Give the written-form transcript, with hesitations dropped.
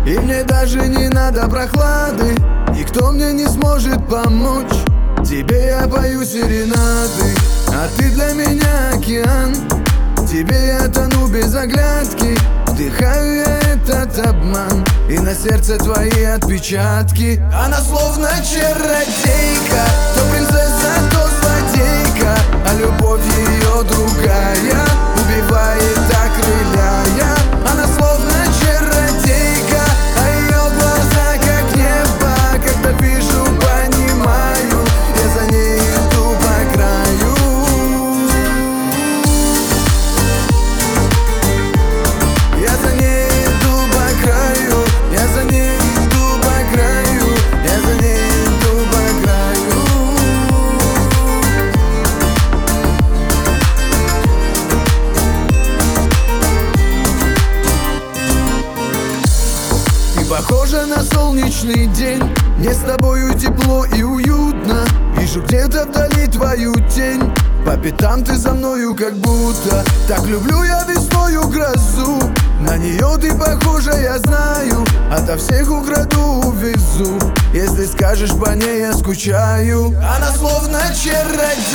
И мне даже не надо прохлады, никто мне не сможет помочь. Тебе я пою серенады, а ты для меня океан. Тебе я тону без оглядки, вдыхаю я этот обман, и на сердце твои отпечатки. Она словно чародейка, то принцесса, то злодейка, а любовь ее другая убивает, окрыляя. Она словно чародейка, а ее глаза как небо. Когда вижу, понимаю, я за ней иду по краю. Я за ней иду по краю, я за ней иду по краю, я за ней иду по краю. Ты похожа на солнечный день, мне с тобою тепло и уютно. Вижу где-то вдали твою тень, по пятам ты за мною как будто. Так люблю я весною грозу, на нее ты похожа, я знаю. Ото всех украду, увезу, если скажешь, по ней я скучаю. Она словно чародейка,